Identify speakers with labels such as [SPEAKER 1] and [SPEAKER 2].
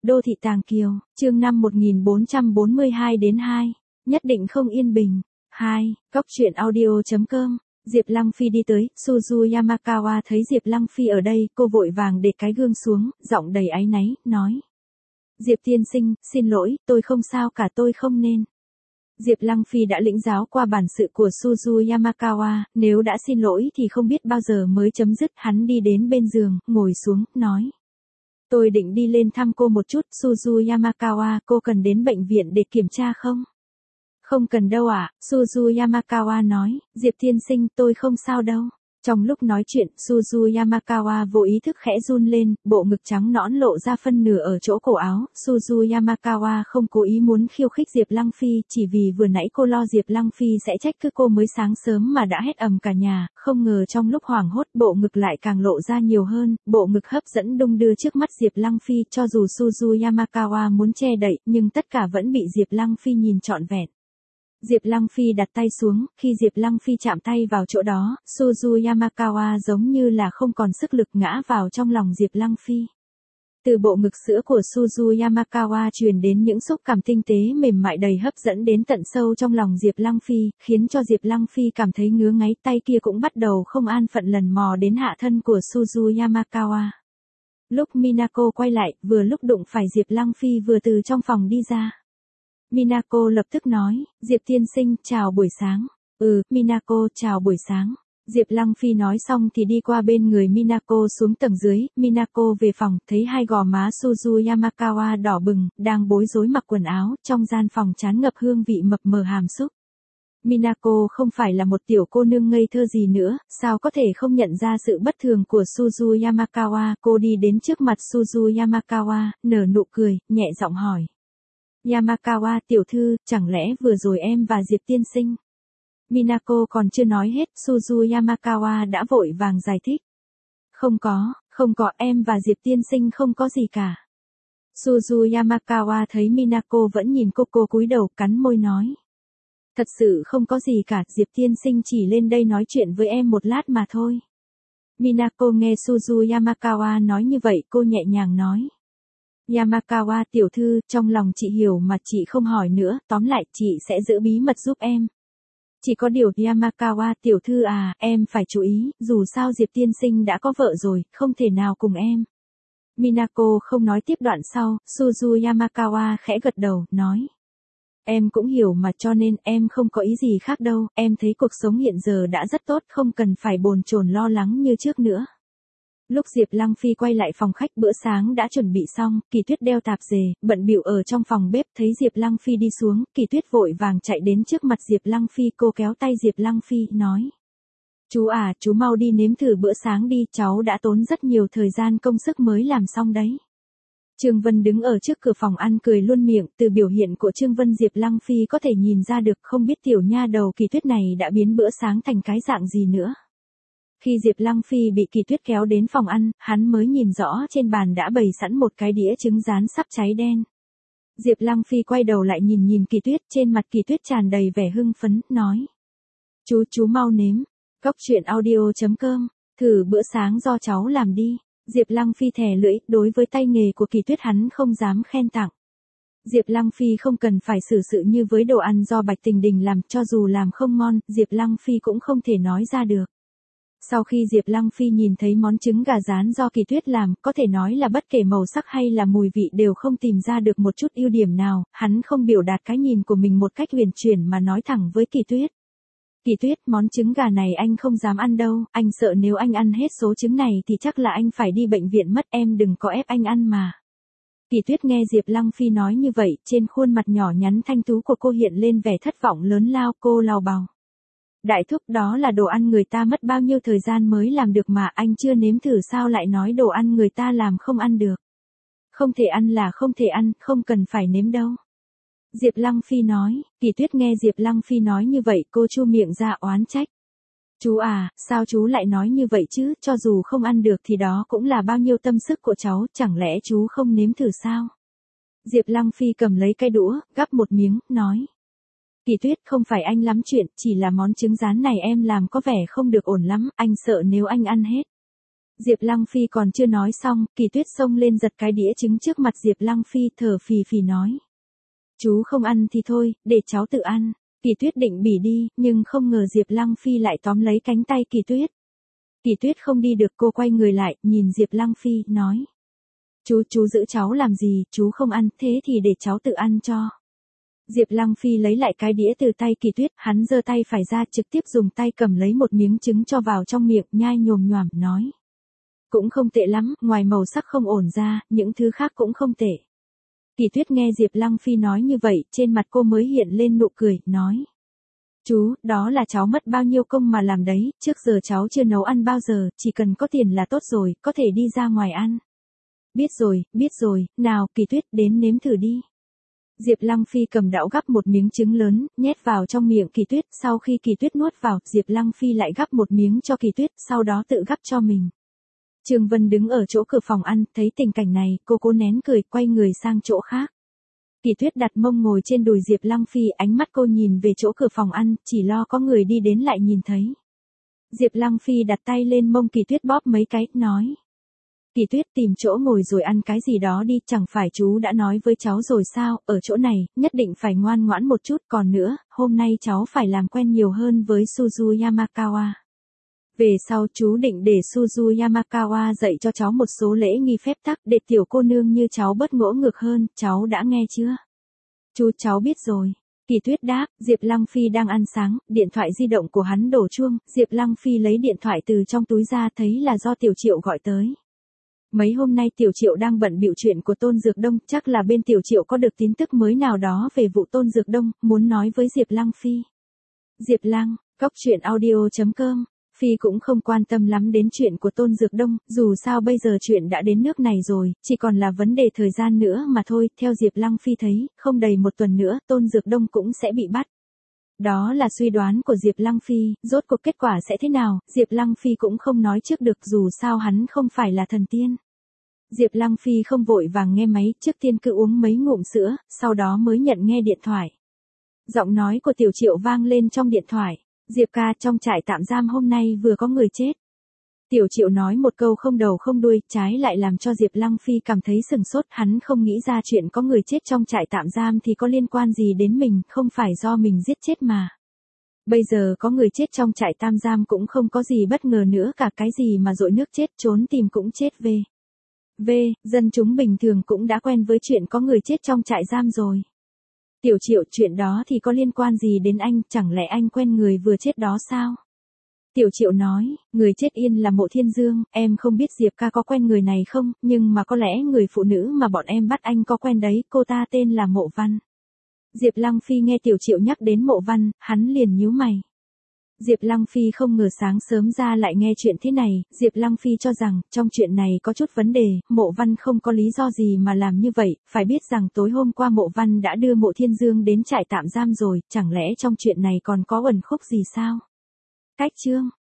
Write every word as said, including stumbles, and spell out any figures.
[SPEAKER 1] Đô thị Tàng Kiều, chương năm một nghìn bốn trăm bốn mươi hai đến hai, nhất định không yên bình. hai. Cóc truyện audio chấm com. Diệp Lăng Phi đi tới, Suzu Yamakawa thấy Diệp Lăng Phi ở đây, cô vội vàng để cái gương xuống, giọng đầy áy náy, nói. Diệp tiên sinh, xin lỗi, tôi không sao cả, tôi không nên. Diệp Lăng Phi đã lĩnh giáo qua bản sự của Suzu Yamakawa, nếu đã xin lỗi thì không biết bao giờ mới chấm dứt. Hắn đi đến bên giường, ngồi xuống, nói. Tôi định đi lên thăm cô một chút, Suzu Yamakawa, cô cần đến bệnh viện để kiểm tra không? Không cần đâu ạ, à? Suzu Yamakawa nói, Diệp tiên sinh, tôi không sao đâu. Trong lúc nói chuyện, Suzu Yamakawa vô ý thức khẽ run lên, bộ ngực trắng nõn lộ ra phân nửa ở chỗ cổ áo. Suzu Yamakawa không cố ý muốn khiêu khích Diệp Lăng Phi, chỉ vì vừa nãy cô lo Diệp Lăng Phi sẽ trách cứ cô mới sáng sớm mà đã hét ầm cả nhà, không ngờ trong lúc hoảng hốt bộ ngực lại càng lộ ra nhiều hơn, bộ ngực hấp dẫn đung đưa trước mắt Diệp Lăng Phi. Cho dù Suzu Yamakawa muốn che đậy, nhưng tất cả vẫn bị Diệp Lăng Phi nhìn trọn vẹn. Diệp Lăng Phi đặt tay xuống, khi Diệp Lăng Phi chạm tay vào chỗ đó, Suzu Yamakawa giống như là không còn sức lực ngã vào trong lòng Diệp Lăng Phi. Từ bộ ngực sữa của Suzu Yamakawa truyền đến những xúc cảm tinh tế mềm mại đầy hấp dẫn đến tận sâu trong lòng Diệp Lăng Phi, khiến cho Diệp Lăng Phi cảm thấy ngứa ngáy, tay kia cũng bắt đầu không an phận lần mò đến hạ thân của Suzu Yamakawa. Lúc Minako quay lại, vừa lúc đụng phải Diệp Lăng Phi vừa từ trong phòng đi ra. Minako lập tức nói, Diệp tiên sinh, chào buổi sáng. Ừ, Minako, chào buổi sáng. Diệp Lăng Phi nói xong thì đi qua bên người Minako xuống tầng dưới. Minako về phòng, thấy hai gò má Suzu Yamakawa đỏ bừng, đang bối rối mặc quần áo, trong gian phòng tràn ngập hương vị mập mờ hàm xúc. Minako không phải là một tiểu cô nương ngây thơ gì nữa, sao có thể không nhận ra sự bất thường của Suzu Yamakawa. Cô đi đến trước mặt Suzu Yamakawa, nở nụ cười, nhẹ giọng hỏi. Yamakawa tiểu thư, chẳng lẽ vừa rồi em và Diệp tiên sinh? Minako còn chưa nói hết, Suzu Yamakawa đã vội vàng giải thích. Không có, không có, em và Diệp tiên sinh không có gì cả. Suzu Yamakawa thấy Minako vẫn nhìn cô, cô cúi đầu cắn môi nói. Thật sự không có gì cả, Diệp tiên sinh chỉ lên đây nói chuyện với em một lát mà thôi. Minako nghe Suzu Yamakawa nói như vậy, cô nhẹ nhàng nói. Yamakawa tiểu thư, trong lòng chị hiểu mà chị không hỏi nữa, tóm lại chị sẽ giữ bí mật giúp em. Chỉ có điều Yamakawa tiểu thư à, em phải chú ý, dù sao Diệp tiên sinh đã có vợ rồi, không thể nào cùng em. Minako không nói tiếp đoạn sau, Suzu Yamakawa khẽ gật đầu, nói. Em cũng hiểu mà, cho nên em không có ý gì khác đâu, em thấy cuộc sống hiện giờ đã rất tốt, không cần phải bồn chồn lo lắng như trước nữa. Lúc Diệp Lăng Phi quay lại phòng khách, bữa sáng đã chuẩn bị xong, Kỳ Tuyết đeo tạp dề, bận bịu ở trong phòng bếp, thấy Diệp Lăng Phi đi xuống, Kỳ Tuyết vội vàng chạy đến trước mặt Diệp Lăng Phi, cô kéo tay Diệp Lăng Phi, nói. Chú à, chú mau đi nếm thử bữa sáng đi, cháu đã tốn rất nhiều thời gian công sức mới làm xong đấy. Trương Vân đứng ở trước cửa phòng ăn cười luôn miệng, từ biểu hiện của Trương Vân Diệp Lăng Phi có thể nhìn ra được, không biết tiểu nha đầu Kỳ Tuyết này đã biến bữa sáng thành cái dạng gì nữa. Khi Diệp Lăng Phi bị Kỳ Tuyết kéo đến phòng ăn, hắn mới nhìn rõ trên bàn đã bày sẵn một cái đĩa trứng rán sắp cháy đen. Diệp Lăng Phi quay đầu lại nhìn nhìn Kỳ Tuyết, trên mặt Kỳ Tuyết tràn đầy vẻ hưng phấn, nói. Chú, chú mau nếm. Cóc truyện audio chấm com, thử bữa sáng do cháu làm đi. Diệp Lăng Phi thè lưỡi, đối với tay nghề của Kỳ Tuyết hắn không dám khen tặng. Diệp Lăng Phi không cần phải xử sự như với đồ ăn do Bạch Tình Đình làm, cho dù làm không ngon, Diệp Lăng Phi cũng không thể nói ra được. Sau khi Diệp Lăng Phi nhìn thấy món trứng gà rán do Kỳ Tuyết làm, có thể nói là bất kể màu sắc hay là mùi vị đều không tìm ra được một chút ưu điểm nào, hắn không biểu đạt cái nhìn của mình một cách huyền chuyển mà nói thẳng với Kỳ Tuyết. Kỳ Tuyết, món trứng gà này anh không dám ăn đâu, anh sợ nếu anh ăn hết số trứng này thì chắc là anh phải đi bệnh viện mất, em đừng có ép anh ăn mà. Kỳ Tuyết nghe Diệp Lăng Phi nói như vậy, trên khuôn mặt nhỏ nhắn thanh tú của cô hiện lên vẻ thất vọng lớn lao, cô lào bào. Đại thúc, đó là đồ ăn người ta mất bao nhiêu thời gian mới làm được mà, anh chưa nếm thử sao lại nói đồ ăn người ta làm không ăn được. Không thể ăn là không thể ăn, không cần phải nếm đâu. Diệp Lăng Phi nói. Kỳ Tuyết nghe Diệp Lăng Phi nói như vậy, cô chu miệng ra oán trách. Chú à, sao chú lại nói như vậy chứ, cho dù không ăn được thì đó cũng là bao nhiêu tâm sức của cháu, chẳng lẽ chú không nếm thử sao? Diệp Lăng Phi cầm lấy cái đũa, gắp một miếng, nói. Kỳ Tuyết, không phải anh lắm chuyện, chỉ là món trứng rán này em làm có vẻ không được ổn lắm, anh sợ nếu anh ăn hết. Diệp Lăng Phi còn chưa nói xong, Kỳ Tuyết xông lên giật cái đĩa trứng trước mặt Diệp Lăng Phi thở phì phì nói. Chú không ăn thì thôi, để cháu tự ăn. Kỳ Tuyết định bỉ đi, nhưng không ngờ Diệp Lăng Phi lại tóm lấy cánh tay Kỳ Tuyết. Kỳ Tuyết không đi được, cô quay người lại, nhìn Diệp Lăng Phi, nói. Chú, chú giữ cháu làm gì, chú không ăn, thế thì để cháu tự ăn cho. Diệp Lăng Phi lấy lại cái đĩa từ tay Kỳ Tuyết, hắn giơ tay phải ra trực tiếp dùng tay cầm lấy một miếng trứng cho vào trong miệng, nhai nhồm nhoàm, nói. Cũng không tệ lắm, ngoài màu sắc không ổn ra, những thứ khác cũng không tệ. Kỳ Tuyết nghe Diệp Lăng Phi nói như vậy, trên mặt cô mới hiện lên nụ cười, nói. Chú, đó là cháu mất bao nhiêu công mà làm đấy, trước giờ cháu chưa nấu ăn bao giờ, chỉ cần có tiền là tốt rồi, có thể đi ra ngoài ăn. Biết rồi, biết rồi, nào, Kỳ Tuyết, đến nếm thử đi. Diệp Lăng Phi cầm đũa gắp một miếng trứng lớn, nhét vào trong miệng Kỳ Tuyết, sau khi Kỳ Tuyết nuốt vào, Diệp Lăng Phi lại gắp một miếng cho Kỳ Tuyết, sau đó tự gắp cho mình. Trương Vân đứng ở chỗ cửa phòng ăn, thấy tình cảnh này, cô cố nén cười, quay người sang chỗ khác. Kỳ Tuyết đặt mông ngồi trên đùi Diệp Lăng Phi, ánh mắt cô nhìn về chỗ cửa phòng ăn, chỉ lo có người đi đến lại nhìn thấy. Diệp Lăng Phi đặt tay lên mông Kỳ Tuyết bóp mấy cái, nói. Kỳ Tuyết tìm chỗ ngồi rồi ăn cái gì đó đi, chẳng phải chú đã nói với cháu rồi sao, ở chỗ này, nhất định phải ngoan ngoãn một chút, còn nữa, hôm nay cháu phải làm quen nhiều hơn với Suzu Yamakawa. Về sau chú định để Suzu Yamakawa dạy cho cháu một số lễ nghi phép tắc để tiểu cô nương như cháu bớt ngỗ ngược hơn, cháu đã nghe chưa? Chú, cháu biết rồi. Kỳ Tuyết đáp, Diệp Lăng Phi đang ăn sáng, điện thoại di động của hắn đổ chuông, Diệp Lăng Phi lấy điện thoại từ trong túi ra thấy là do Tiểu Triệu gọi tới. Mấy hôm nay Tiểu Triệu đang bận bịu chuyện của Tôn Dược Đông, chắc là bên Tiểu Triệu có được tin tức mới nào đó về vụ Tôn Dược Đông, muốn nói với Diệp Lăng Phi. Diệp Lăng, cóc truyện audio chấm com. Phi cũng không quan tâm lắm đến chuyện của Tôn Dược Đông, dù sao bây giờ chuyện đã đến nước này rồi, chỉ còn là vấn đề thời gian nữa mà thôi, theo Diệp Lăng Phi thấy, không đầy một tuần nữa, Tôn Dược Đông cũng sẽ bị bắt. Đó là suy đoán của Diệp Lăng Phi, rốt cuộc kết quả sẽ thế nào, Diệp Lăng Phi cũng không nói trước được dù sao hắn không phải là thần tiên. Diệp Lăng Phi không vội vàng nghe máy, trước tiên cứ uống mấy ngụm sữa, sau đó mới nhận nghe điện thoại. Giọng nói của Tiểu Triệu vang lên trong điện thoại. Diệp ca, trong trại tạm giam hôm nay vừa có người chết. Tiểu Triệu nói một câu không đầu không đuôi, trái lại làm cho Diệp Lăng Phi cảm thấy sừng sốt, hắn không nghĩ ra chuyện có người chết trong trại tạm giam thì có liên quan gì đến mình, không phải do mình giết chết mà. Bây giờ có người chết trong trại tạm giam cũng không có gì bất ngờ nữa cả, cái gì mà dội nước chết trốn tìm cũng chết về. V, dân chúng bình thường cũng đã quen với chuyện có người chết trong trại giam rồi. Tiểu Triệu, chuyện đó thì có liên quan gì đến anh, chẳng lẽ anh quen người vừa chết đó sao? Tiểu Triệu nói, người chết yên là Mộ Thiên Dương, em không biết Diệp ca có quen người này không, nhưng mà có lẽ người phụ nữ mà bọn em bắt anh có quen đấy, cô ta tên là Mộ Văn. Diệp Lăng Phi nghe Tiểu Triệu nhắc đến Mộ Văn, hắn liền nhíu mày. Diệp Lăng Phi không ngờ sáng sớm ra lại nghe chuyện thế này, Diệp Lăng Phi cho rằng, trong chuyện này có chút vấn đề, Mộ Văn không có lý do gì mà làm như vậy, phải biết rằng tối hôm qua Mộ Văn đã đưa Mộ Thiên Dương đến trại tạm giam rồi, chẳng lẽ trong chuyện này còn có uẩn khúc gì sao? Cách chương